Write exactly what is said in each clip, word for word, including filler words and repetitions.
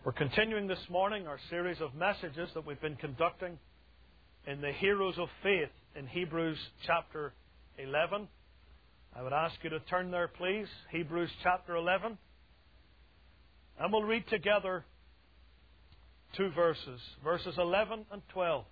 We're continuing this morning our series of messages that we've been conducting in the Heroes of Faith in Hebrews chapter eleven. I would ask you to turn there, please. Hebrews chapter eleven. And we'll read together two verses, verses eleven and twelve.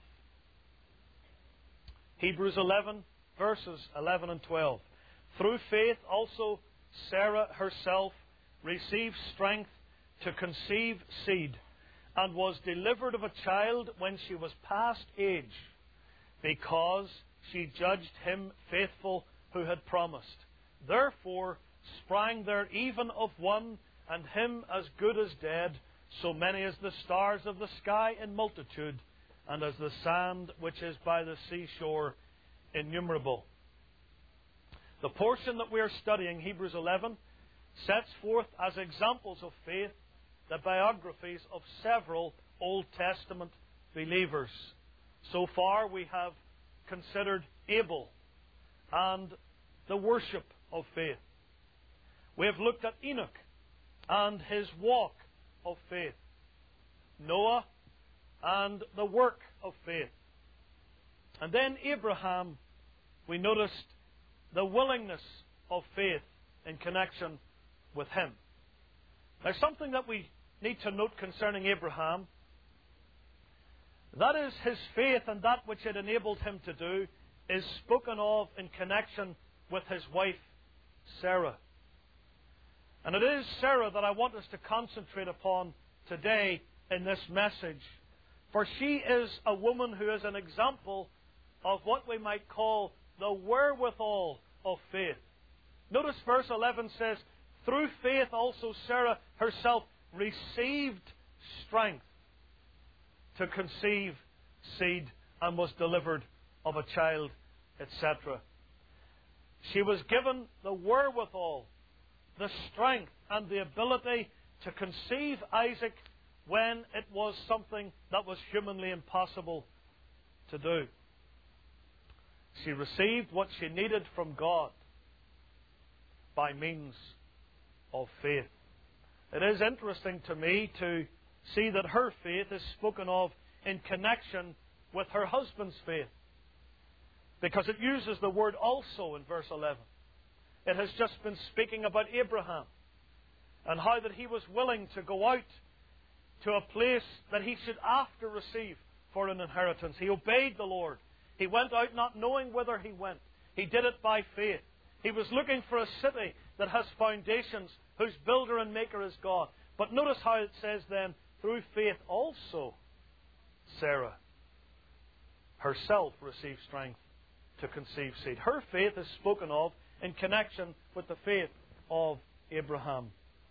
Hebrews eleven, verses eleven and twelve. Through faith also Sarah herself received strength to conceive seed, and was delivered of a child when she was past age, because she judged him faithful who had promised. Therefore sprang there even of one, and him as good as dead, so many as the stars of the sky in multitude, and as the sand which is by the seashore innumerable. The portion that we are studying, Hebrews eleven, sets forth as examples of faith the biographies of several Old Testament believers. So far we have considered Abel and the worship of faith. We have looked at Enoch and his walk of faith, Noah and the work of faith. And then Abraham, we noticed the willingness of faith in connection with him. Now, something that we need to note concerning Abraham, that is, his faith and that which it enabled him to do is spoken of in connection with his wife Sarah. And it is Sarah that I want us to concentrate upon today in this message, for she is a woman who is an example of what we might call the wherewithal of faith. Notice verse eleven says, through faith also Sarah herself received strength to conceive seed, and was delivered of a child, et cetera. She was given the wherewithal, the strength and the ability to conceive Isaac when it was something that was humanly impossible to do. She received what she needed from God by means of faith. It is interesting to me to see that her faith is spoken of in connection with her husband's faith, because it uses the word also in verse eleven. It has just been speaking about Abraham and how that he was willing to go out to a place that he should after receive for an inheritance. He obeyed the Lord. He went out not knowing whither he went. He did it by faith. He was looking for a city that has foundations, whose builder and maker is God. But notice how it says then, through faith also Sarah herself received strength to conceive seed. Her faith is spoken of in connection with the faith of Abraham.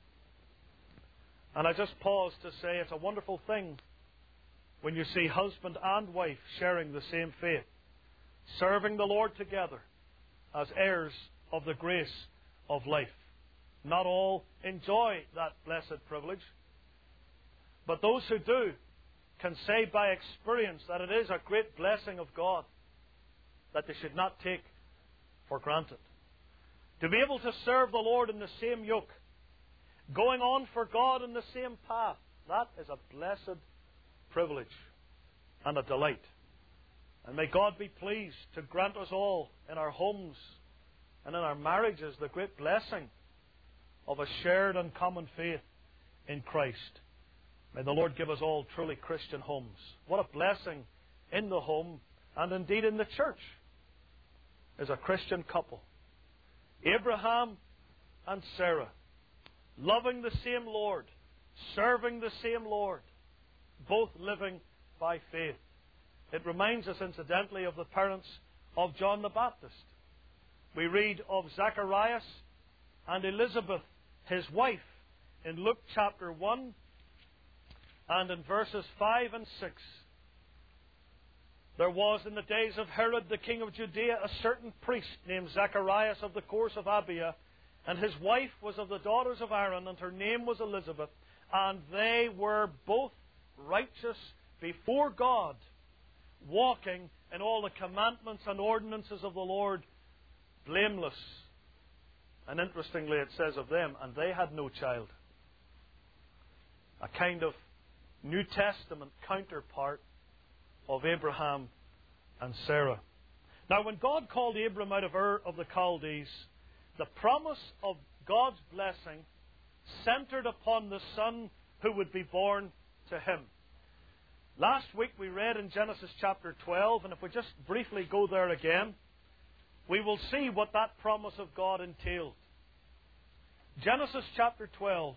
And I just pause to say it's a wonderful thing when you see husband and wife sharing the same faith, serving the Lord together as heirs of the grace of life. Not all enjoy that blessed privilege, but those who do can say by experience that it is a great blessing of God that they should not take for granted. To be able to serve the Lord in the same yoke, going on for God in the same path, that is a blessed privilege and a delight. And may God be pleased to grant us all in our homes and in our marriages the great blessing of a shared and common faith in Christ. May the Lord give us all truly Christian homes. What a blessing in the home, and indeed in the church, is a Christian couple. Abraham and Sarah, loving the same Lord, serving the same Lord, both living by faith. It reminds us, incidentally, of the parents of John the Baptist. We read of Zacharias and Elizabeth, his wife, in Luke chapter one and in verses five and six. There was in the days of Herod the king of Judea a certain priest named Zacharias of the course of Abia, and his wife was of the daughters of Aaron, and her name was Elizabeth, and they were both righteous before God, walking in all the commandments and ordinances of the Lord, blameless. And interestingly it says of them, and they had no child. A kind of New Testament counterpart of Abraham and Sarah. Now, when God called Abram out of Ur of the Chaldees, the promise of God's blessing centered upon the son who would be born to him. Last week we read in Genesis chapter twelve, and if we just briefly go there again, we will see what that promise of God entailed. Genesis chapter twelve.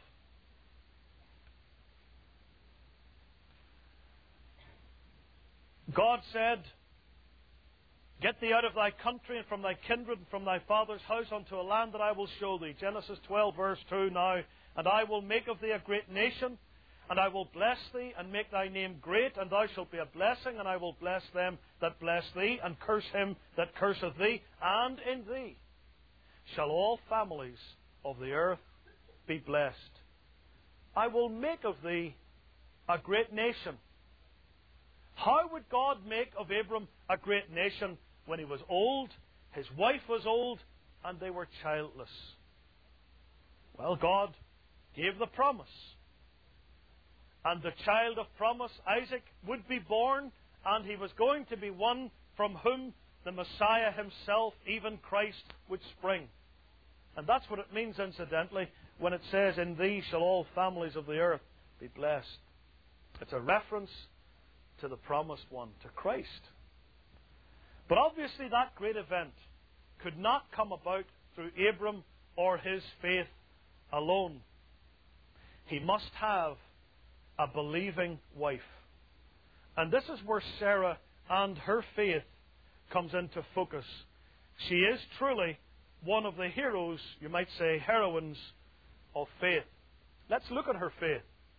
God said, "Get thee out of thy country and from thy kindred and from thy father's house unto a land that I will show thee." Genesis twelve verse two now. "And I will make of thee a great nation, and I will bless thee, and make thy name great, and thou shalt be a blessing, and I will bless them that bless thee, and curse him that curseth thee, and in thee shall all families of the earth be blessed. I will make of thee a great nation." How would God make of Abram a great nation when he was old, his wife was old, and they were childless? Well, God gave the promise. And the child of promise, Isaac, would be born, and he was going to be one from whom the Messiah himself, even Christ, would spring. And that's what it means, incidentally, when it says, "In thee shall all families of the earth be blessed." It's a reference to the promised one, to Christ. But obviously that great event could not come about through Abram or his faith alone. He must have a believing wife. And this is where Sarah and her faith comes into focus. She is truly one of the heroes, you might say heroines, of faith. Let's look at her faith.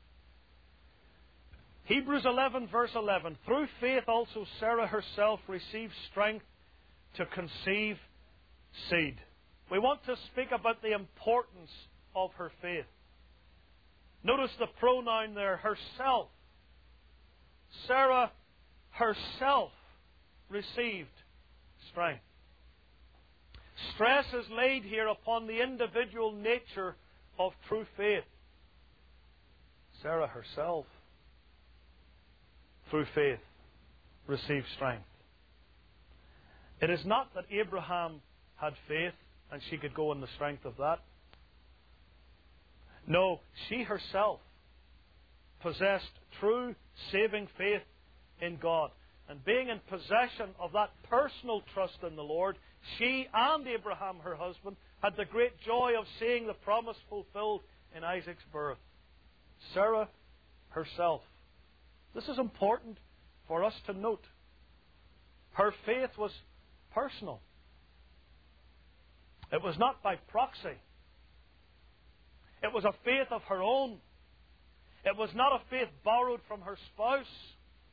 Hebrews eleven verse eleven. "Through faith also Sarah herself received strength to conceive seed." We want to speak about the importance of her faith. Notice the pronoun there, herself. Sarah herself received strength. Stress is laid here upon the individual nature of true faith. Sarah herself, through faith, received strength. It is not that Abraham had faith and she could go in the strength of that. No, she herself possessed true saving faith in God. And being in possession of that personal trust in the Lord, she and Abraham, her husband, had the great joy of seeing the promise fulfilled in Isaac's birth. Sarah herself. This is important for us to note. Her faith was personal. It was not by proxy. It was a faith of her own. It was not a faith borrowed from her spouse.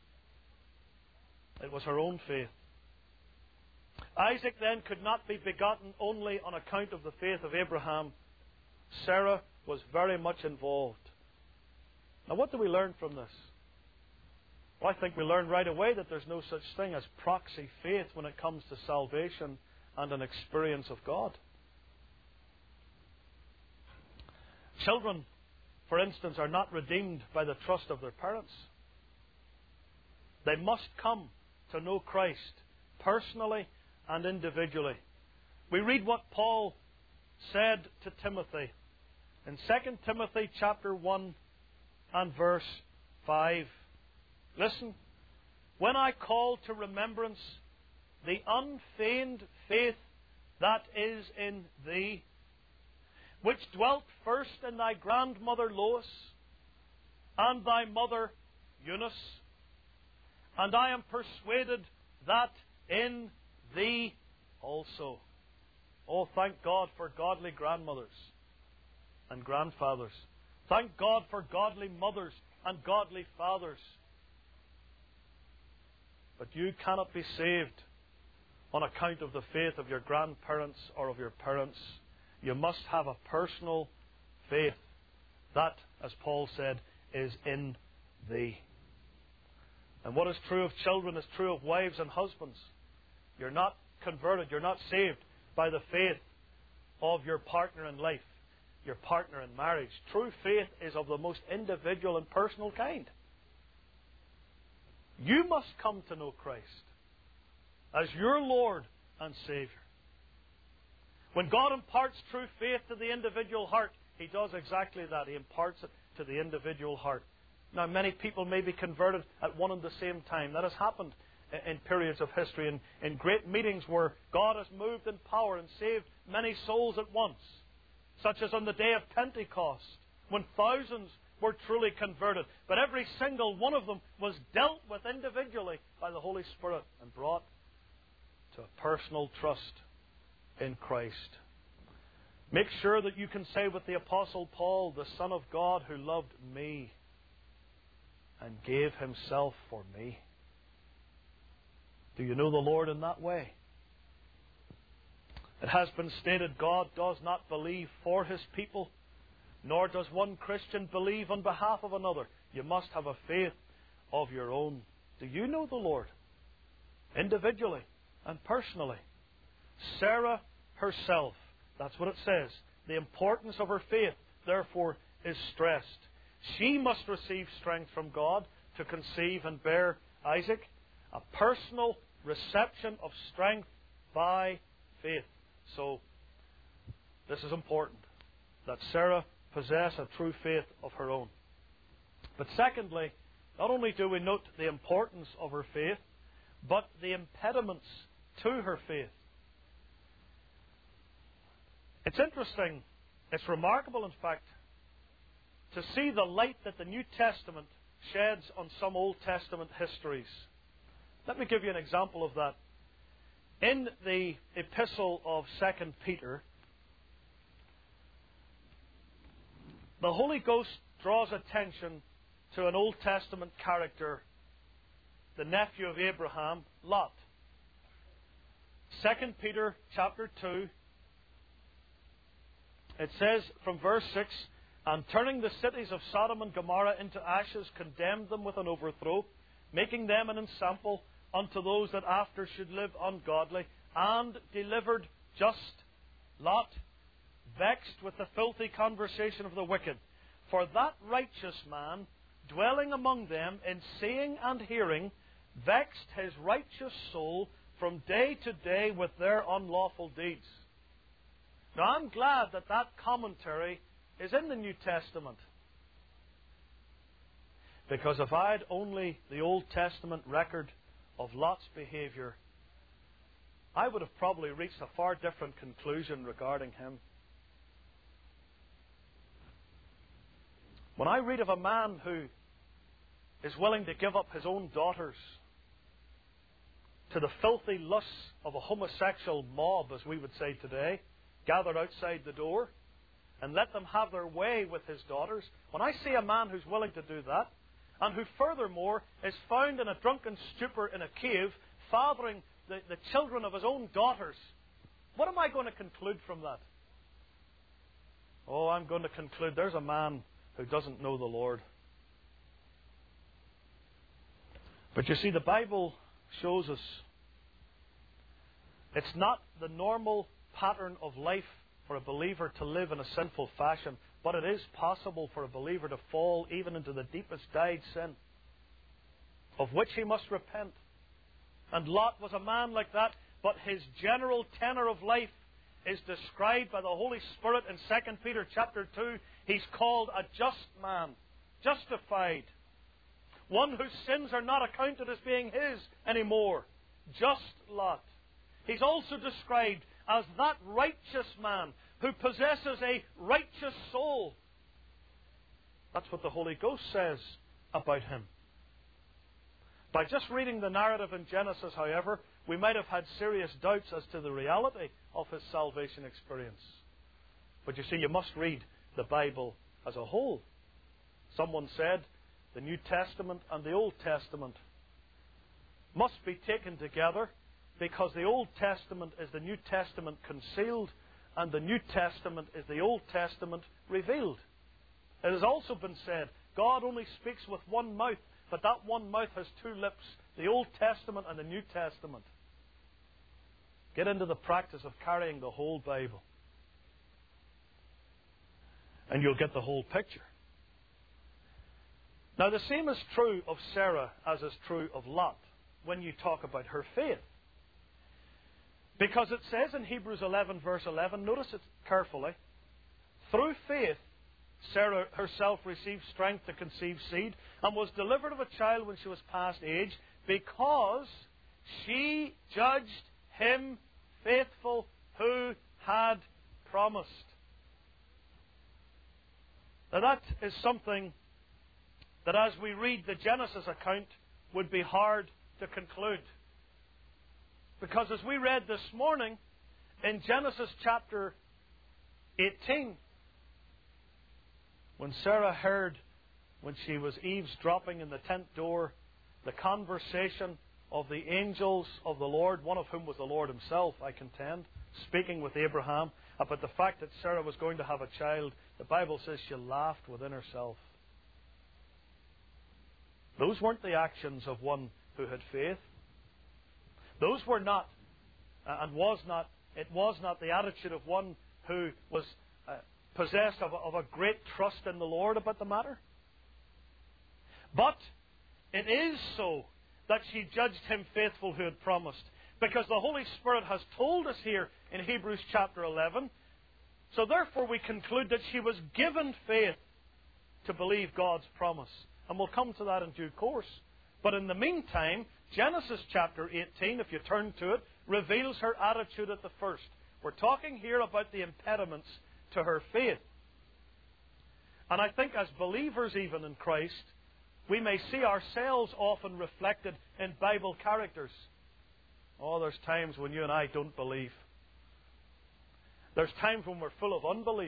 It was her own faith. Isaac then could not be begotten only on account of the faith of Abraham. Sarah was very much involved. Now, what do we learn from this? Well, I think we learn right away that there's no such thing as proxy faith when it comes to salvation and an experience of God. Children, for instance, are not redeemed by the trust of their parents. They must come to know Christ personally and individually. We read what Paul said to Timothy in Second Timothy chapter one and verse five. Listen, "When I call to remembrance the unfeigned faith that is in thee, which dwelt first in thy grandmother Lois and thy mother Eunice, and I am persuaded that in thee also." Oh, thank God for godly grandmothers and grandfathers. Thank God for godly mothers and godly fathers. But you cannot be saved on account of the faith of your grandparents or of your parents. You must have a personal faith. That, as Paul said, is in thee. And what is true of children is true of wives and husbands. You're not converted, you're not saved by the faith of your partner in life, your partner in marriage. True faith is of the most individual and personal kind. You must come to know Christ as your Lord and Savior. When God imparts true faith to the individual heart, He does exactly that. He imparts it to the individual heart. Now, many people may be converted at one and the same time. That has happened in periods of history, in, in great meetings where God has moved in power and saved many souls at once, such as on the day of Pentecost, when thousands were truly converted. But every single one of them was dealt with individually by the Holy Spirit and brought to a personal trust in Christ. Make sure that you can say with the Apostle Paul, the Son of God who loved me and gave Himself for me. Do you know the Lord in that way? It has been stated God does not believe for His people, nor does one Christian believe on behalf of another. You must have a faith of your own. Do you know the Lord? Individually and personally. Sarah herself, that's what it says. The importance of her faith, therefore, is stressed. She must receive strength from God to conceive and bear Isaac. A personal reception of strength by faith. So, this is important, that Sarah possess a true faith of her own. But secondly, not only do we note the importance of her faith, but the impediments to her faith. It's interesting, it's remarkable in fact, to see the light that the New Testament sheds on some Old Testament histories. Let me give you an example of that. In the epistle of Second Peter, the Holy Ghost draws attention to an Old Testament character, the nephew of Abraham, Lot. Second Peter chapter two, it says from verse six, "And turning the cities of Sodom and Gomorrah into ashes, condemned them with an overthrow, making them an ensample unto those that after should live ungodly, and delivered just Lot, vexed with the filthy conversation of the wicked. For that righteous man, dwelling among them in seeing and hearing, vexed his righteous soul from day to day with their unlawful deeds." Now, I'm glad that that commentary is in the New Testament. Because if I had only the Old Testament record of Lot's behavior, I would have probably reached a far different conclusion regarding him. When I read of a man who is willing to give up his own daughters to the filthy lusts of a homosexual mob, as we would say today, gathered outside the door, and let them have their way with his daughters, when I see a man who's willing to do that, and who furthermore is found in a drunken stupor in a cave, fathering the, the children of his own daughters, what am I going to conclude from that? Oh, I'm going to conclude there's a man who doesn't know the Lord. But you see, the Bible shows us it's not the normal pattern of life for a believer to live in a sinful fashion, but it is possible for a believer to fall even into the deepest dyed sin, of which he must repent. And Lot was a man like that, but his general tenor of life is described by the Holy Spirit in Second Peter chapter two. He's called a just man, justified. One whose sins are not accounted as being his anymore. Just Lot. He's also described as that righteous man who possesses a righteous soul. That's what the Holy Ghost says about him. By just reading the narrative in Genesis, however, we might have had serious doubts as to the reality of his salvation experience. But you see, you must read the Bible as a whole. Someone said the New Testament and the Old Testament must be taken together, because the Old Testament is the New Testament concealed, and the New Testament is the Old Testament revealed. It has also been said, God only speaks with one mouth, but that one mouth has two lips, the Old Testament and the New Testament. Get into the practice of carrying the whole Bible, and you'll get the whole picture. Now, the same is true of Sarah as is true of Lot when you talk about her faith. Because it says in Hebrews eleven, verse eleven, notice it carefully, through faith, Sarah herself received strength to conceive seed and was delivered of a child when she was past age, because she judged him faithful who had promised. Now that is something that as we read the Genesis account would be hard to conclude. Because as we read this morning in Genesis chapter eighteen, when Sarah heard, when she was eavesdropping in the tent door, the conversation of the angels of the Lord, one of whom was the Lord himself, I contend, speaking with Abraham about the fact that Sarah was going to have a child, the Bible says she laughed within herself. Those weren't the actions of one who had faith. Those were not, uh, and was not, it was not the attitude of one who was uh, possessed of a, of a great trust in the Lord about the matter. But it is so that she judged him faithful who had promised. Because the Holy Spirit has told us here in Hebrews chapter eleven. So therefore we conclude that she was given faith to believe God's promise. And we'll come to that in due course. But in the meantime, Genesis chapter eighteen, if you turn to it, reveals her attitude at the first. We're talking here about the impediments to her faith. And I think as believers even in Christ, we may see ourselves often reflected in Bible characters. Oh, there's times when you and I don't believe. There's times when we're full of unbelief.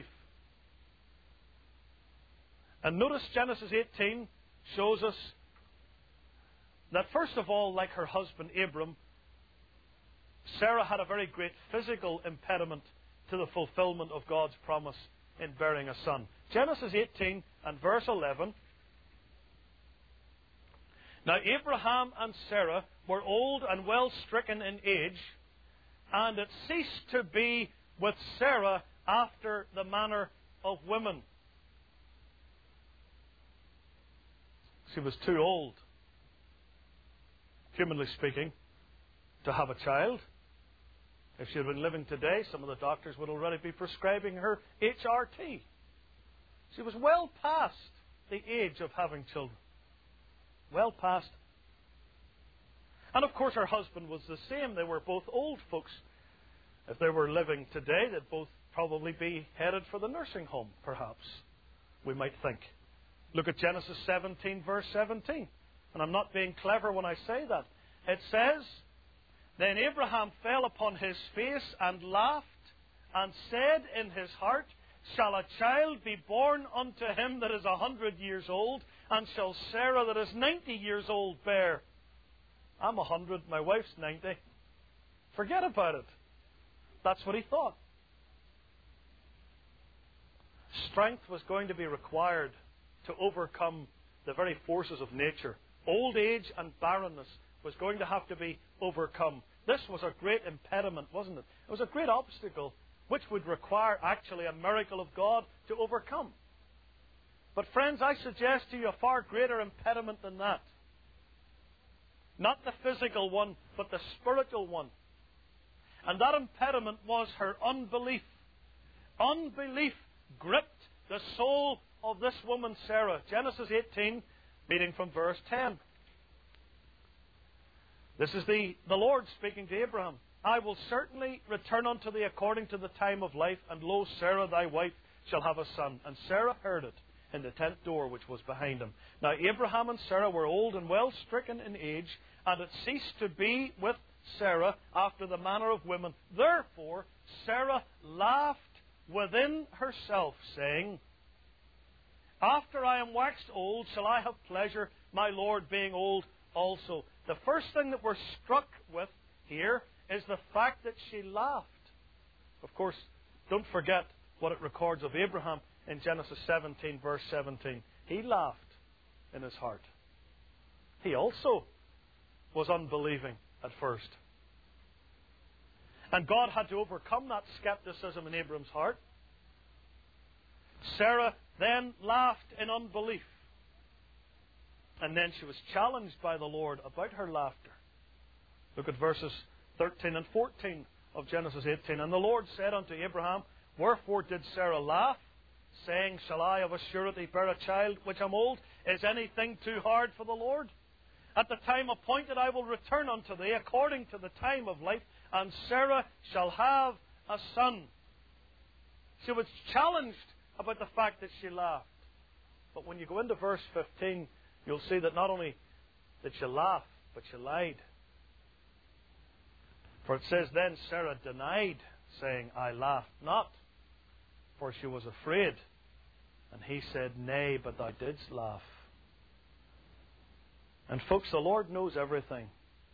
And notice Genesis eighteen shows us that first of all, like her husband Abram, Sarah had a very great physical impediment to the fulfillment of God's promise in bearing a son. Genesis eighteen and verse eleven. Now Abraham and Sarah were old and well stricken in age, and it ceased to be with Sarah after the manner of women. She was too old, humanly speaking, to have a child. If she had been living today, some of the doctors would already be prescribing her H R T. She was well past the age of having children. Well past. And of course her husband was the same. They were both old folks. If they were living today, they'd both probably be headed for the nursing home, perhaps, we might think. Look at Genesis seventeen, verse seventeen. And I'm not being clever when I say that. It says, Then Abraham fell upon his face and laughed, and said in his heart, Shall a child be born unto him that is a hundred years old, and shall Sarah that is ninety years old bear? I'm a hundred, my wife's ninety. Forget about it. That's what he thought. Strength was going to be required to overcome the very forces of nature. Old age and barrenness was going to have to be overcome. This was a great impediment, wasn't it? It was a great obstacle which would require actually a miracle of God to overcome. But friends, I suggest to you a far greater impediment than that. Not the physical one, but the spiritual one. And that impediment was her unbelief. Unbelief gripped the soul of this woman, Sarah. Genesis eighteen, reading from verse ten. This is the, the Lord speaking to Abraham. I will certainly return unto thee according to the time of life, and lo, Sarah thy wife shall have a son. And Sarah heard it in the tent door which was behind him. Now Abraham and Sarah were old and well stricken in age, and it ceased to be with Sarah after the manner of women. Therefore Sarah laughed within herself, saying, After I am waxed old, shall I have pleasure, my Lord being old also. The first thing that we're struck with here is the fact that she laughed. Of course, don't forget what it records of Abraham in Genesis seventeen, verse seventeen. He laughed in his heart. He also was unbelieving at first. And God had to overcome that skepticism in Abram's heart. Sarah then laughed in unbelief. And then she was challenged by the Lord about her laughter. Look at verses thirteen and fourteen of Genesis eighteen. And the Lord said unto Abraham, Wherefore did Sarah laugh, saying, Shall I of a surety bear a child which am old? Is anything too hard for the Lord? At the time appointed I will return unto thee according to the time of life, and Sarah shall have a son. She was challenged about the fact that she laughed. But when you go into verse fifteen, you'll see that not only did she laugh, but she lied. For it says, Then Sarah denied, saying, I laughed not, for she was afraid. And he said, Nay, but thou didst laugh. And folks, the Lord knows everything.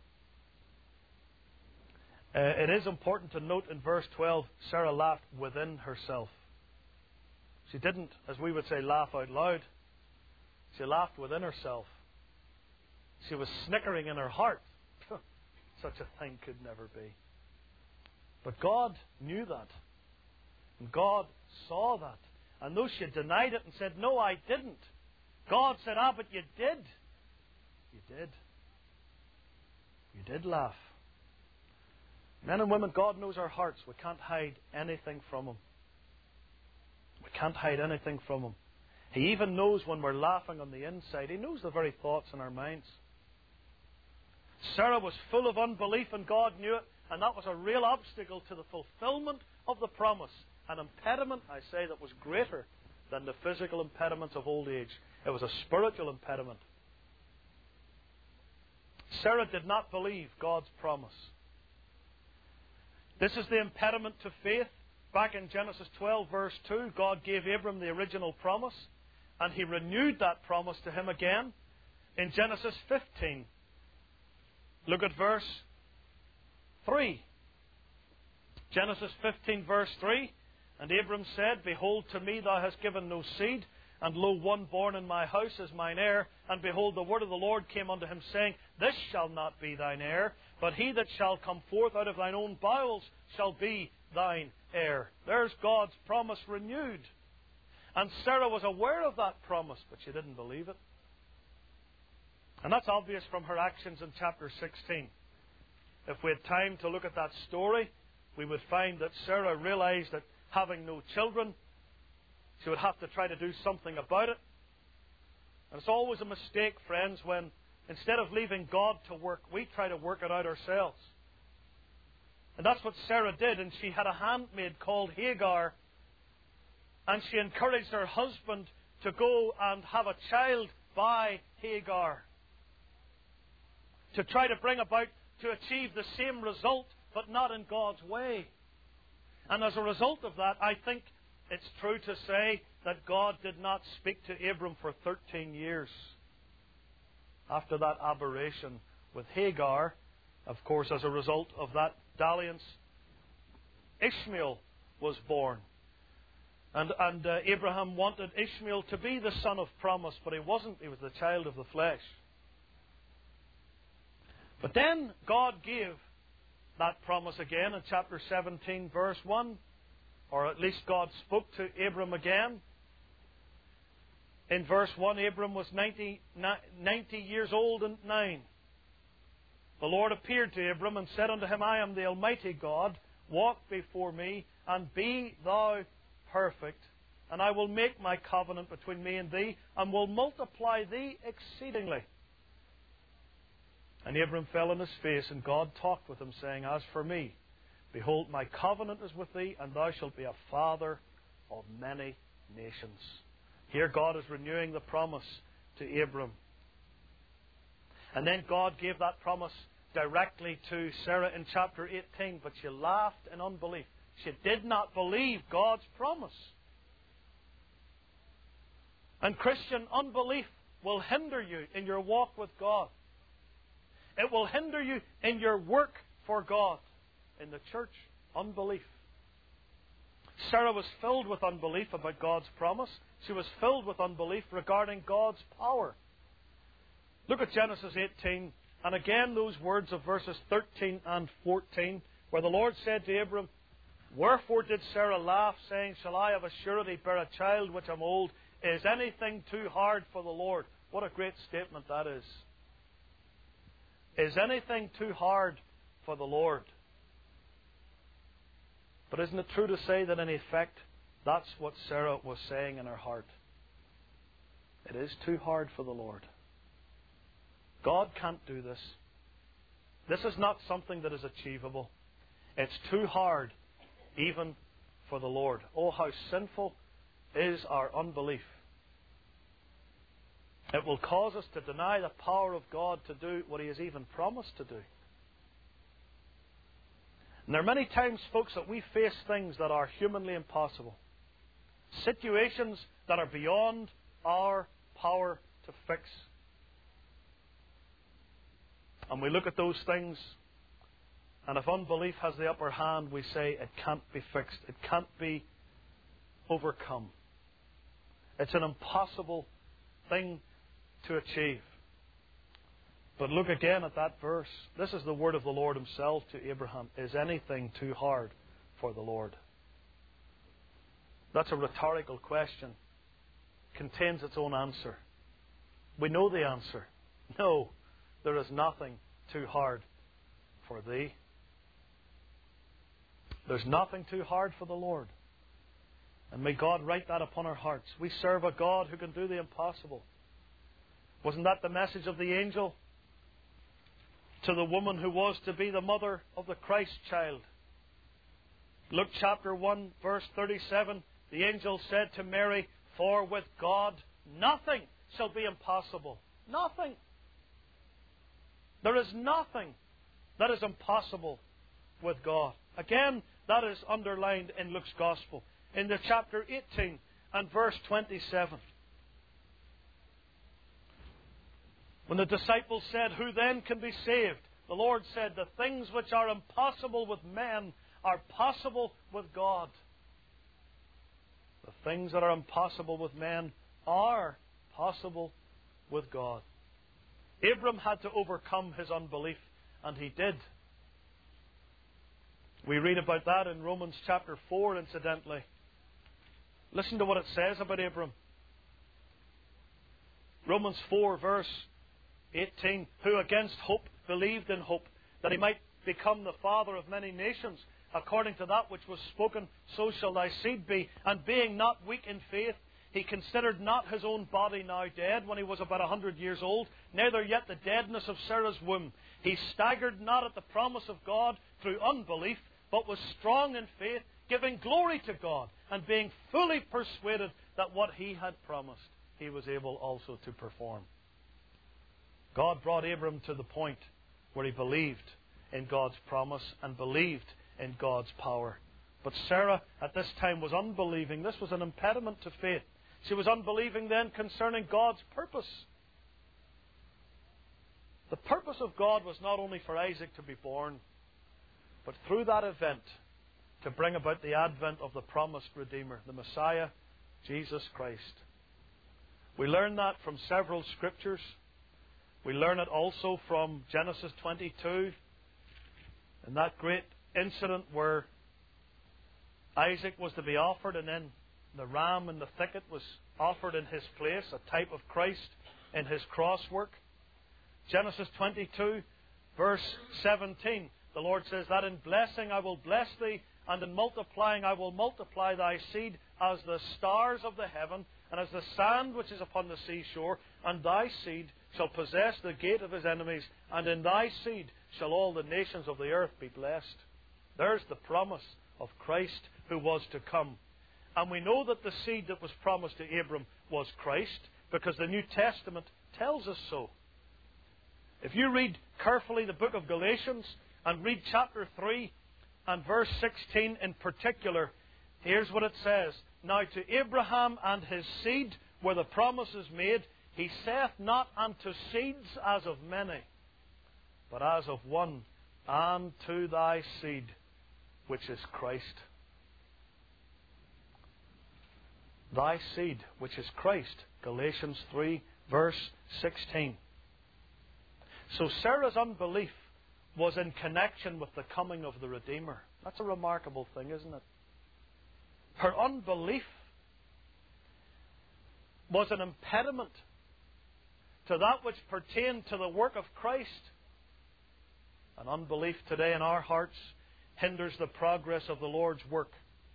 Uh, it is important to note in verse twelve, Sarah laughed within herself. She didn't, as we would say, laugh out loud. She laughed within herself. She was snickering in her heart. Such a thing could never be. But God knew that. And God saw that. And though she denied it and said, No, I didn't, God said, Ah, but you did. You did. You did laugh. Men and women, God knows our hearts. We can't hide anything from Him. We can't hide anything from Him. He even knows when we're laughing on the inside. He knows the very thoughts in our minds. Sarah was full of unbelief, and God knew it, and that was a real obstacle to the fulfillment of the promise. An impediment, I say, that was greater than the physical impediments of old age. It was a spiritual impediment. Sarah did not believe God's promise. This is the impediment to faith. Back in Genesis twelve, verse two, God gave Abram the original promise, and He renewed that promise to him again in Genesis fifteen. Look at verse three. Genesis fifteen, verse three. And Abram said, Behold, to me thou hast given no seed, and lo, one born in my house is mine heir. And behold, the word of the Lord came unto him, saying, This shall not be thine heir, but he that shall come forth out of thine own bowels shall be thine heir. There's God's promise renewed. And Sarah was aware of that promise, but she didn't believe it. And that's obvious from her actions in chapter sixteen. If we had time to look at that story, we would find that Sarah realized that having no children, she would have to try to do something about it. And it's always a mistake, friends, when instead of leaving God to work, we try to work it out ourselves. And that's what Sarah did, and she had a handmaid called Hagar, and she encouraged her husband to go and have a child by Hagar, to try to bring about, to achieve the same result, but not in God's way. And as a result of that, I think it's true to say that God did not speak to Abram for thirteen years. After that aberration with Hagar, of course, as a result of that dalliance, Ishmael was born. And, and uh, Abraham wanted Ishmael to be the son of promise, but he wasn't. He was the child of the flesh. But then God gave that promise again in chapter seventeen, verse one. Or at least God spoke to Abram again. In verse one, Abram was ninety, ninety years old and nine. The Lord appeared to Abram and said unto him, I am the Almighty God. Walk before me, and be thou perfect. And I will make my covenant between me and thee, and will multiply thee exceedingly. And Abram fell on his face, and God talked with him, saying, As for me, behold, my covenant is with thee, and thou shalt be a father of many nations. Here God is renewing the promise to Abram. And then God gave that promise directly to Sarah in chapter eighteen, but she laughed in unbelief. She did not believe God's promise. And Christian, unbelief will hinder you in your walk with God. It will hinder you in your work for God in the church. Unbelief. Sarah was filled with unbelief about God's promise. She was filled with unbelief regarding God's power. Look at Genesis eighteen, and again those words of verses thirteen and fourteen, where the Lord said to Abram, Wherefore did Sarah laugh, saying, Shall I of a surety bear a child which am old? Is anything too hard for the Lord? What a great statement that is. Is anything too hard for the Lord? But isn't it true to say that in effect, that's what Sarah was saying in her heart? It is too hard for the Lord. God can't do this. This is not something that is achievable. It's too hard even for the Lord. Oh, how sinful is our unbelief. It will cause us to deny the power of God to do what He has even promised to do. And there are many times, folks, that we face things that are humanly impossible. Situations that are beyond our power to fix. And we look at those things, and if unbelief has the upper hand, we say it can't be fixed. It can't be overcome. It's an impossible thing to achieve. But look again at that verse. This is the word of the Lord Himself to Abraham. Is anything too hard for the Lord? That's a rhetorical question. It contains its own answer. We know the answer. No, there is nothing too hard for thee. There's nothing too hard for the Lord. And may God write that upon our hearts. We serve a God who can do the impossible. Wasn't that the message of the angel to the woman who was to be the mother of the Christ child? Luke chapter one, verse thirty-seven, the angel said to Mary, "For with God nothing shall be impossible." Nothing. There is nothing that is impossible with God. Again, that is underlined in Luke's Gospel. In the chapter eighteen and verse twenty-seven. When the disciples said, "Who then can be saved?" the Lord said, "The things which are impossible with men are possible with God." The things that are impossible with men are possible with God. Abram had to overcome his unbelief, and he did. We read about that in Romans chapter four, incidentally. Listen to what it says about Abram. Romans four, verse eighteen. "Who against hope believed in hope, that he might become the father of many nations, according to that which was spoken, so shall thy seed be. And being not weak in faith, he considered not his own body now dead, when he was about a hundred years old, neither yet the deadness of Sarah's womb. He staggered not at the promise of God through unbelief, but was strong in faith, giving glory to God, and being fully persuaded that what he had promised, he was able also to perform." God brought Abram to the point where he believed in God's promise and believed in God's power. But Sarah at this time was unbelieving. This was an impediment to faith. She was unbelieving then concerning God's purpose. The purpose of God was not only for Isaac to be born, but through that event to bring about the advent of the promised Redeemer, the Messiah, Jesus Christ. We learn that from several scriptures. We learn it also from Genesis twenty-two, and that great incident where Isaac was to be offered, and then the ram in the thicket was offered in his place, a type of Christ in his cross work. Genesis twenty-two, verse seventeen, the Lord says that in blessing I will bless thee, and in multiplying I will multiply thy seed as the stars of the heaven, and as the sand which is upon the seashore, and thy seed shall possess the gate of his enemies, and in thy seed shall all the nations of the earth be blessed. There's the promise of Christ who was to come. And we know that the seed that was promised to Abram was Christ, because the New Testament tells us so. If you read carefully the book of Galatians, and read chapter three and verse sixteen in particular, here's what it says. "Now to Abraham and his seed were the promises made. He saith not unto seeds as of many, but as of one, and to thy seed, which is Christ." Thy seed, which is Christ. Galatians three, verse sixteen. So Sarah's unbelief was in connection with the coming of the Redeemer. That's a remarkable thing, isn't it? Her unbelief was an impediment to that which pertained to the work of Christ. And unbelief today in our hearts hinders the progress of the Lord's work.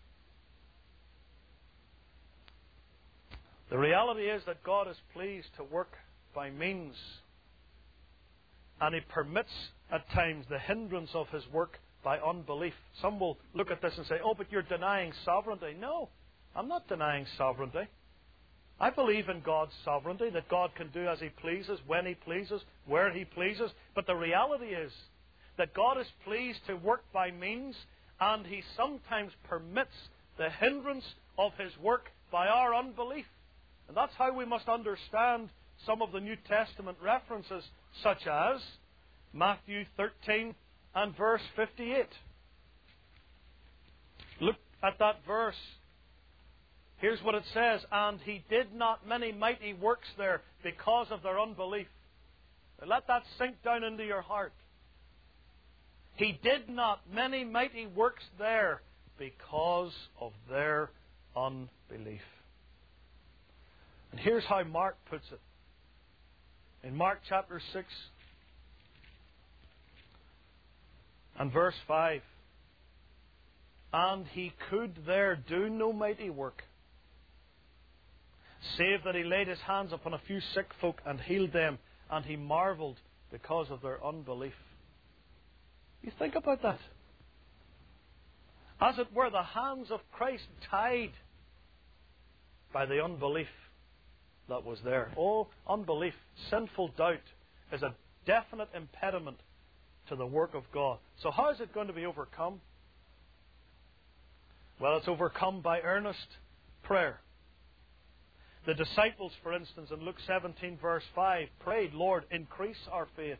The reality is that God is pleased to work by means, and He permits at times the hindrance of His work by unbelief. Some will look at this and say, oh, but you're denying sovereignty. No, I'm not denying sovereignty. I believe in God's sovereignty, that God can do as He pleases, when He pleases, where He pleases. But the reality is that God is pleased to work by means, and He sometimes permits the hindrance of His work by our unbelief. And that's how we must understand some of the New Testament references, such as Matthew thirteen and verse fifty-eight. Look at that verse. Here's what it says. And He did not many mighty works there because of their unbelief. Now let that sink down into your heart. He did not many mighty works there because of their unbelief. And here's how Mark puts it. In Mark chapter six and verse five. And He could there do no mighty work, save that He laid His hands upon a few sick folk and healed them, and He marvelled because of their unbelief. You think about that. As it were, the hands of Christ tied by the unbelief that was there. Oh, unbelief, sinful doubt is a definite impediment to the work of God. So how is it going to be overcome? Well, it's overcome by earnest prayer. The disciples, for instance, in Luke seventeen verse five, prayed, Lord, increase our faith.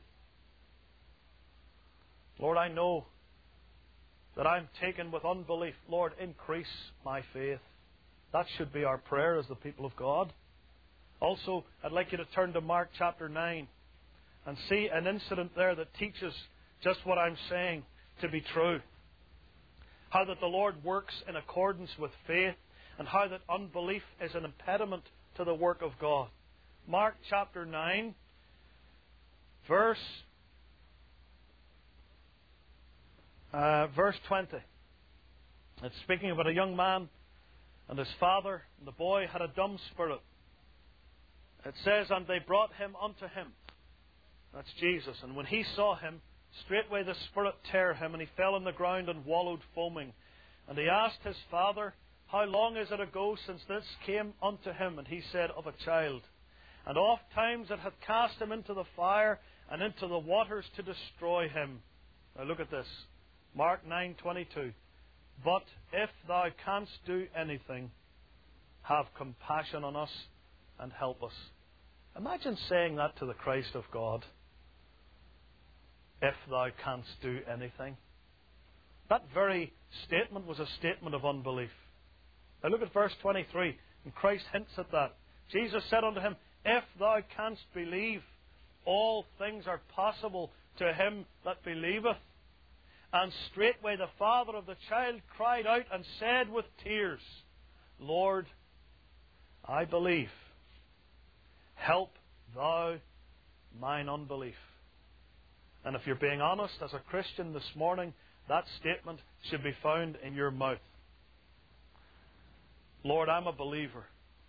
Lord, I know that I'm taken with unbelief. Lord, increase my faith. That should be our prayer as the people of God. Also, I'd like you to turn to Mark chapter nine and see an incident there that teaches just what I'm saying to be true. How that the Lord works in accordance with faith, and how that unbelief is an impediment to the work of God. Mark chapter nine, verse, uh, verse twenty. It's speaking about a young man and his father, and the boy had a dumb spirit. It says, and they brought him unto him. That's Jesus. And when he saw him, straightway the spirit tare him, and he fell on the ground and wallowed foaming. And he asked his father, how long is it ago since this came unto him? And he said, of a child. And oft times it hath cast him into the fire and into the waters to destroy him. Now look at this. Mark nine twenty-two. But if thou canst do anything, have compassion on us and help us. Imagine saying that to the Christ of God. If thou canst do anything. That very statement was a statement of unbelief. Now look at verse twenty-three. And Christ hints at that. Jesus said unto him, if thou canst believe, all things are possible to him that believeth. And straightway the father of the child cried out and said with tears, Lord, I believe. Help thou mine unbelief. And if you're being honest as a Christian this morning, that statement should be found in your mouth. Lord, I'm a believer,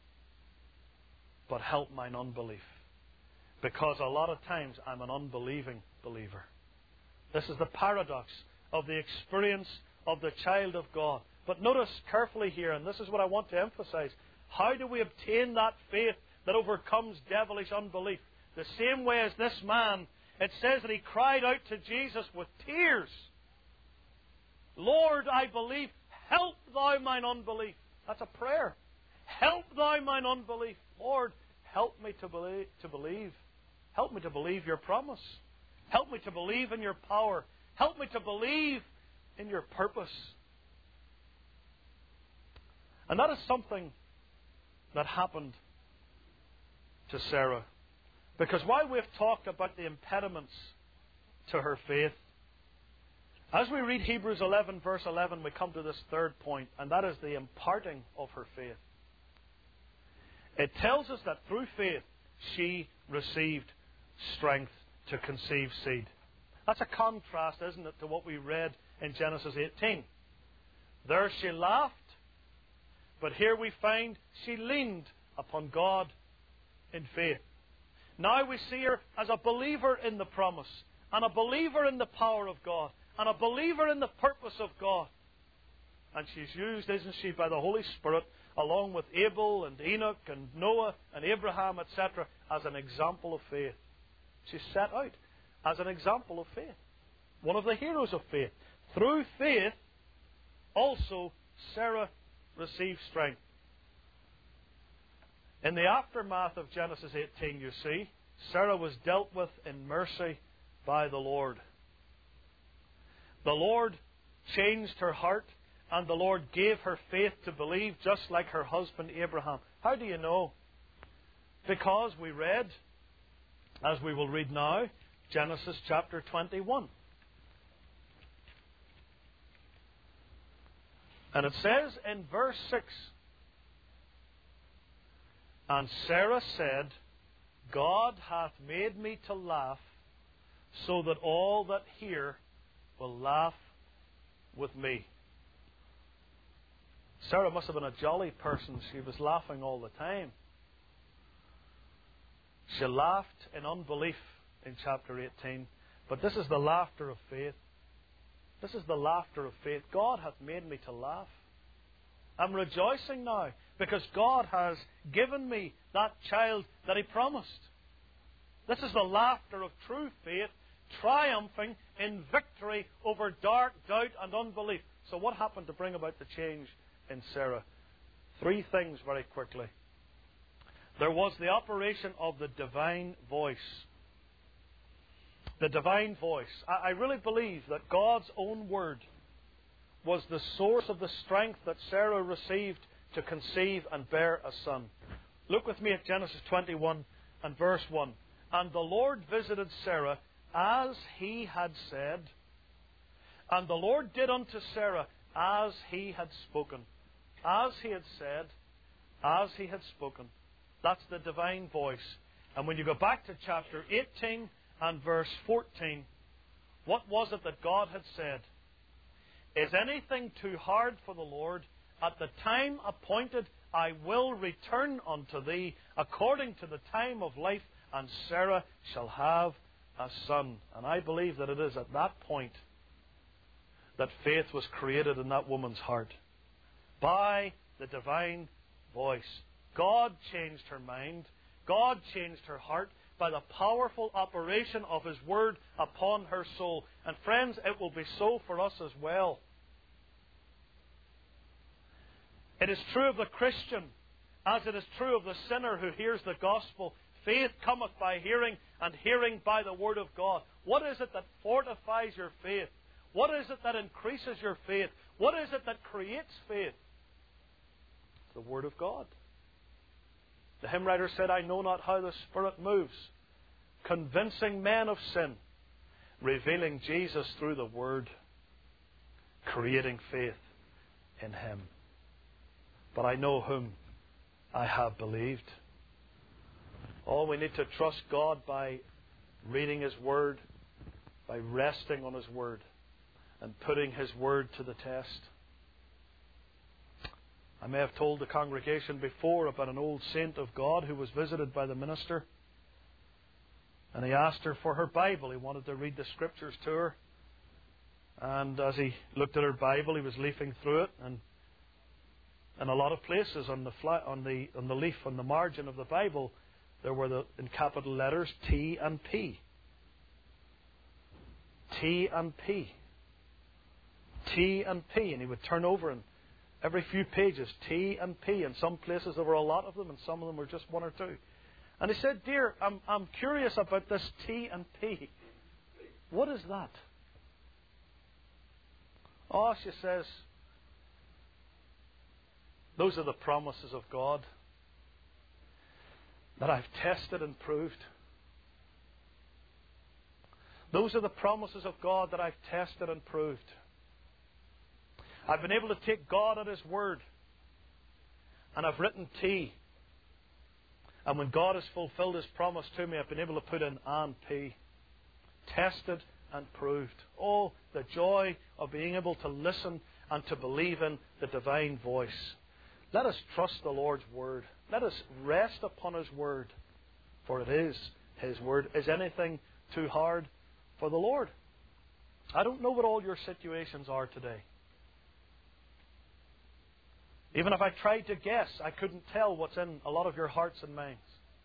but help mine unbelief. Because a lot of times I'm an unbelieving believer. This is the paradox of the experience of the child of God. But notice carefully here, and this is what I want to emphasize. How do we obtain that faith that overcomes devilish unbelief? The same way as this man, it says that he cried out to Jesus with tears. Lord, I believe. Help thou mine unbelief. That's a prayer. Help thou mine unbelief. Lord, help me to believe, to believe. Help me to believe your promise. Help me to believe in your power. Help me to believe in your purpose. And that is something that happened to Sarah. Because while we've talked about the impediments to her faith, as we read Hebrews eleven, verse eleven, we come to this third point, and that is the imparting of her faith. It tells us that through faith she received strength to conceive seed. That's a contrast, isn't it, to what we read in Genesis eighteen. There she laughed, but here we find she leaned upon God in faith. Now we see her as a believer in the promise, and a believer in the power of God, and a believer in the purpose of God. And she's used, isn't she, by the Holy Spirit, along with Abel and Enoch and Noah and Abraham, et cetera, as an example of faith. She's set out as an example of faith. One of the heroes of faith. Through faith, also Sarah received strength. In the aftermath of Genesis eighteen, you see, Sarah was dealt with in mercy by the Lord. The Lord changed her heart, and the Lord gave her faith to believe, just like her husband Abraham. How do you know? Because we read, as we will read now, Genesis chapter twenty-one. And it says in verse six, "And Sarah said, God hath made me to laugh, so that all that hear will laugh with me." Sarah must have been a jolly person. She was laughing all the time. She laughed in unbelief in chapter eighteen. But this is the laughter of faith. This is the laughter of faith. God hath made me to laugh. I'm rejoicing now because God has given me that child that He promised. This is the laughter of true faith, triumphing in victory over dark doubt and unbelief. So what happened to bring about the change in Sarah? Three things very quickly. There was the operation of the divine voice. The divine voice. I, I really believe that God's own word was the source of the strength that Sarah received to conceive and bear a son. Look with me at Genesis twenty-one and verse one. "And the Lord visited Sarah as He had said, and the Lord did unto Sarah as He had spoken." As He had said, as He had spoken. That's the divine voice. And when you go back to chapter eighteen and verse fourteen, what was it that God had said? "Is anything too hard for the Lord? At the time appointed I will return unto thee according to the time of life, and Sarah shall have a son." And I believe that it is at that point that faith was created in that woman's heart. By the divine voice. God changed her mind. God changed her heart by the powerful operation of His Word upon her soul. And friends, it will be so for us as well. It is true of the Christian, as it is true of the sinner who hears the gospel. Faith cometh by hearing, and hearing by the Word of God. What is it that fortifies your faith? What is it that increases your faith? What is it that creates faith? It's the Word of God. The hymn writer said, "I know not how the Spirit moves, convincing men of sin, revealing Jesus through the Word, creating faith in Him. But I know whom I have believed." Oh, we need to trust God by reading His Word, by resting on His Word, and putting His Word to the test. I may have told the congregation before about an old saint of God who was visited by the minister. And he asked her for her Bible. He wanted to read the Scriptures to her. And as he looked at her Bible, he was leafing through it. And in a lot of places on the fly, on the on the leaf, on the margin of the Bible, there were the in capital letters T and P. T and P. T and P. And he would turn over and every few pages, T and P. In some places there were a lot of them, and some of them were just one or two. And he said, "Dear, I'm, I'm curious about this T and P. What is that?" "Oh," she says, "those are the promises of God that I've tested and proved. Those are the promises of God that I've tested and proved. I've been able to take God at His Word, and I've written T And when God has fulfilled His promise to me, I've been able to put in and P. Tested and proved. Oh, the joy of being able to listen and to believe in the divine voice. Let us trust the Lord's Word. Let us rest upon His Word. For it is His Word. Is anything too hard for the Lord? I don't know what all your situations are today. Even if I tried to guess, I couldn't tell what's in a lot of your hearts and minds.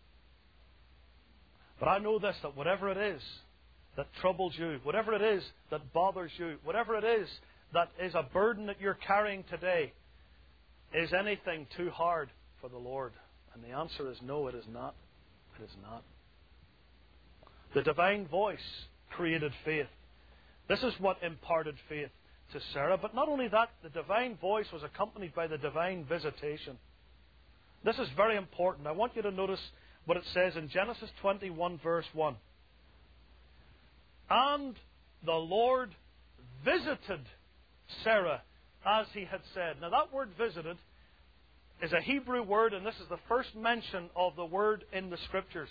But I know this, that whatever it is that troubles you, whatever it is that bothers you, whatever it is that is a burden that you're carrying today, is anything too hard for the Lord? And the answer is no, it is not. It is not. The divine voice created faith. This is what imparted faith to Sarah. But not only that, the divine voice was accompanied by the divine visitation. This is very important. I want you to notice what it says in Genesis twenty-one, verse one. And the Lord visited Sarah as He had said. Now that word visited is a Hebrew word, and this is the first mention of the word in the Scriptures.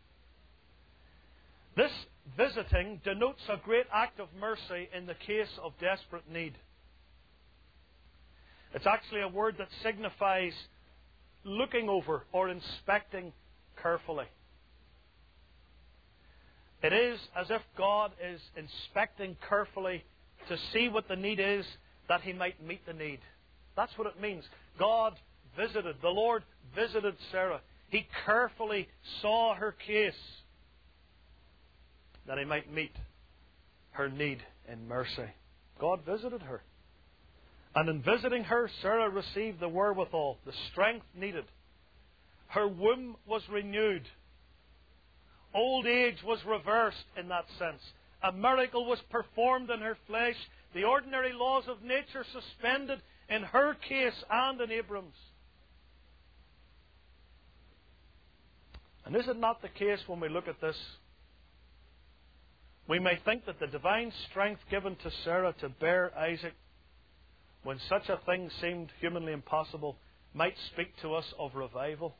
This visiting denotes a great act of mercy in the case of desperate need. It's actually a word that signifies looking over or inspecting carefully. It is as if God is inspecting carefully to see what the need is, that He might meet the need. That's what it means. God visited, the Lord visited Sarah. He carefully saw her case, that He might meet her need in mercy. God visited her. And in visiting her, Sarah received the wherewithal, the strength needed. Her womb was renewed. Old age was reversed in that sense. A miracle was performed in her flesh. The ordinary laws of nature suspended in her case and in Abram's. And is it not the case when we look at this? We may think that the divine strength given to Sarah to bear Isaac, when such a thing seemed humanly impossible, might speak to us of revival,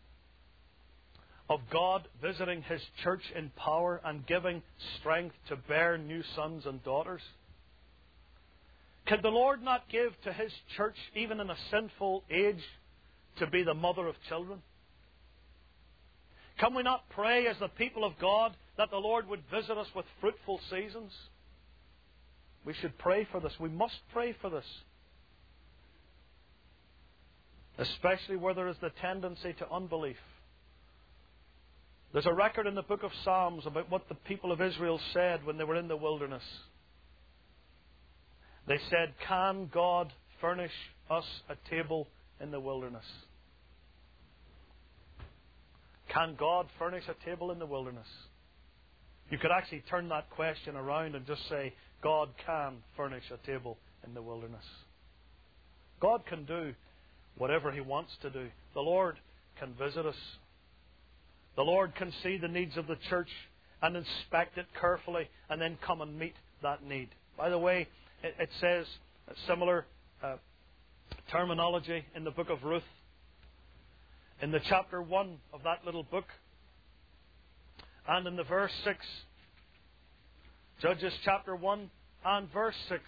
of God visiting His church in power and giving strength to bear new sons and daughters. Could the Lord not give to His church, even in a sinful age, to be the mother of children? Can we not pray as the people of God that the Lord would visit us with fruitful seasons? We should pray for this. We must pray for this. Especially where there is the tendency to unbelief. There's a record in the book of Psalms about what the people of Israel said when they were in the wilderness. They said, "Can God furnish us a table in the wilderness?" Can God furnish a table in the wilderness? You could actually turn that question around and just say, God can furnish a table in the wilderness. God can do whatever He wants to do. The Lord can visit us. The Lord can see the needs of the church and inspect it carefully and then come and meet that need. By the way, it, it says a similar uh, terminology in the book of Ruth. In the chapter one of that little book, and in the verse six, Judges chapter one and verse six.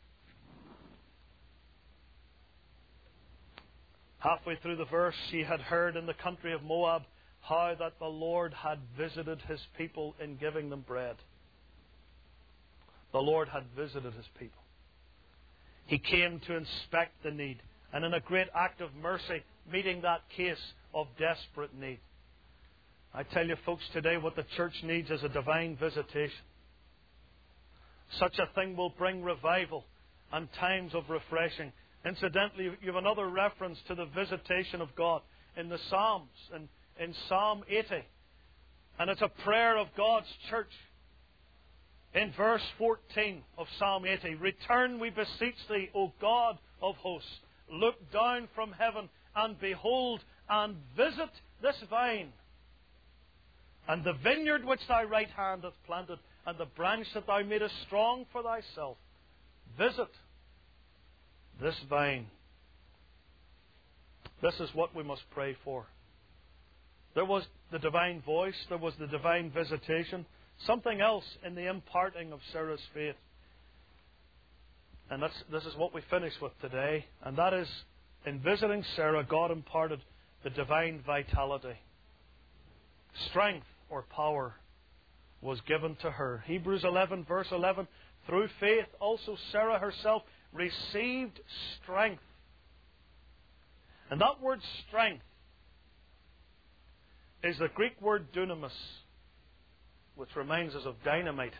Halfway through the verse, she had heard in the country of Moab how that the Lord had visited His people in giving them bread. The Lord had visited His people. He came to inspect the need, and in a great act of mercy, meeting that case of desperate need. I tell you, folks, today what the church needs is a divine visitation. Such a thing will bring revival and times of refreshing. Incidentally, you have another reference to the visitation of God in the Psalms, in, in Psalm eighty. And it's a prayer of God's church. In verse fourteen of Psalm eighty, "Return, we beseech Thee, O God of hosts. Look down from heaven and behold and visit this vine, and the vineyard which Thy right hand hath planted, and the branch that Thou madest strong for Thyself. Visit this vine." This is what we must pray for. There was the divine voice. There was the divine visitation. Something else in the imparting of Sarah's faith. And that's, this is what we finish with today. And that is, in visiting Sarah, God imparted the divine vitality. Strength or power was given to her. Hebrews eleven, verse eleven. Through faith also Sarah herself received strength. And that word strength is the Greek word dunamis, which reminds us of dynamite.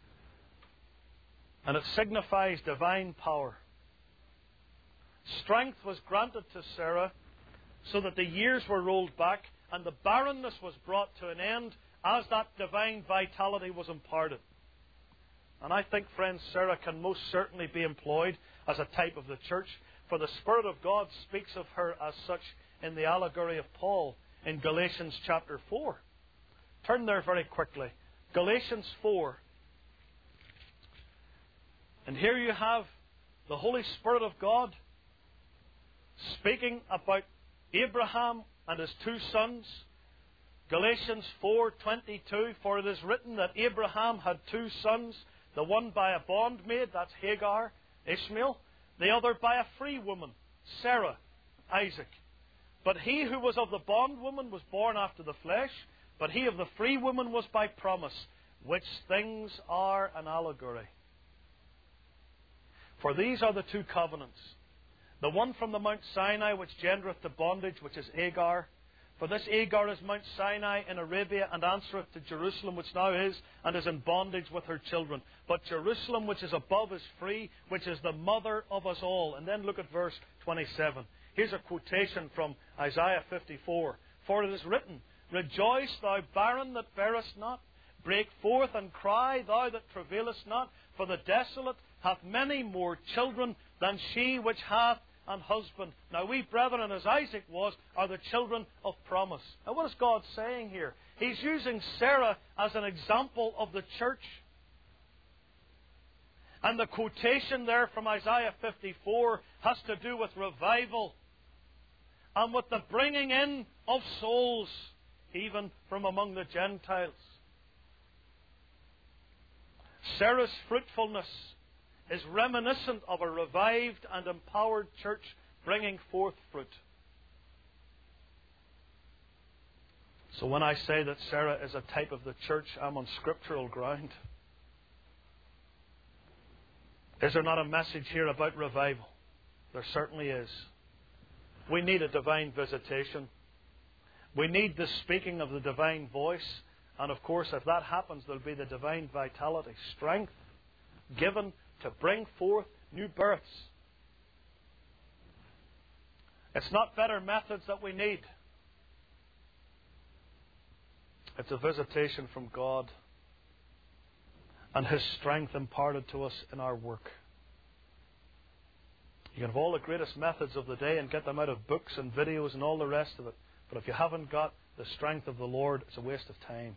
And it signifies divine power. Strength was granted to Sarah so that the years were rolled back and the barrenness was brought to an end as that divine vitality was imparted. And I think, friends, Sarah can most certainly be employed as a type of the church, for the Spirit of God speaks of her as such in the allegory of Paul in Galatians chapter four. Turn there very quickly. Galatians four. And here you have the Holy Spirit of God speaking about Abraham and his two sons. Galatians four twenty-two, for it is written that Abraham had two sons, the one by a bondmaid, that's Hagar, Ishmael, the other by a free woman, Sarah, Isaac. But he who was of the bondwoman was born after the flesh, but he of the free woman was by promise, which things are an allegory. For these are the two covenants, the one from the Mount Sinai, which gendereth to bondage, which is Hagar. For this Hagar is Mount Sinai in Arabia, and answereth to Jerusalem, which now is, and is in bondage with her children. But Jerusalem, which is above, is free, which is the mother of us all. And then look at verse twenty-seven. Here's a quotation from Isaiah fifty-four. For it is written, Rejoice, thou barren that bearest not. Break forth and cry, thou that travailest not. For the desolate hath many more children than she which hath an husband. Now we, brethren, as Isaac was, are the children of promise. Now what is God saying here? He's using Sarah as an example of the church. And the quotation there from Isaiah fifty-four has to do with revival and with the bringing in of souls, even from among the Gentiles. Sarah's fruitfulness is reminiscent of a revived and empowered church bringing forth fruit. So when I say that Sarah is a type of the church, I'm on scriptural ground. Is there not a message here about revival? There certainly is. We need a divine visitation. We need the speaking of the divine voice. And of course, if that happens, there'll be the divine vitality, strength given to bring forth new births. It's not better methods that we need. It's a visitation from God and His strength imparted to us in our work. You can have all the greatest methods of the day and get them out of books and videos and all the rest of it. But if you haven't got the strength of the Lord, it's a waste of time.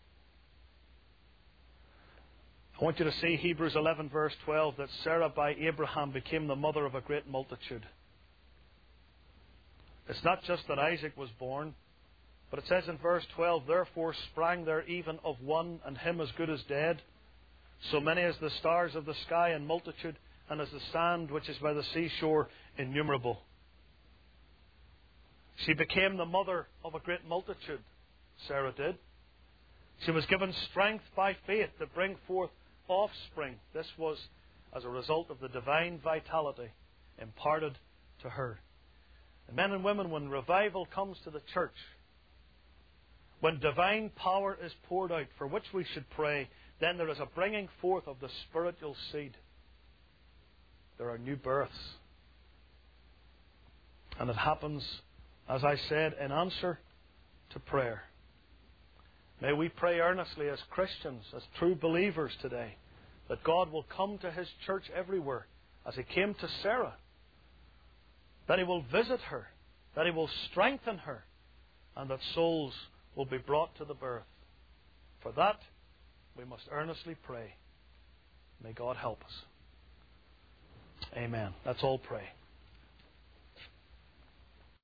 I want you to see Hebrews eleven verse twelve, that Sarah by Abraham became the mother of a great multitude. It's not just that Isaac was born, but it says in verse twelve, Therefore sprang there even of one, and him as good as dead, so many as the stars of the sky in multitude, and as the sand which is by the seashore innumerable. She became the mother of a great multitude, Sarah did. She was given strength by faith to bring forth offspring. This was as a result of the divine vitality imparted to her. And men and women, when revival comes to the church, when divine power is poured out, for which we should pray, then there is a bringing forth of the spiritual seed. There are new births. And it happens, as I said, in answer to prayer. May we pray earnestly as Christians, as true believers today, that God will come to His church everywhere, as He came to Sarah, that He will visit her, that He will strengthen her, and that souls will be brought to the birth. For that, we must earnestly pray. May God help us. Amen. Let's all pray.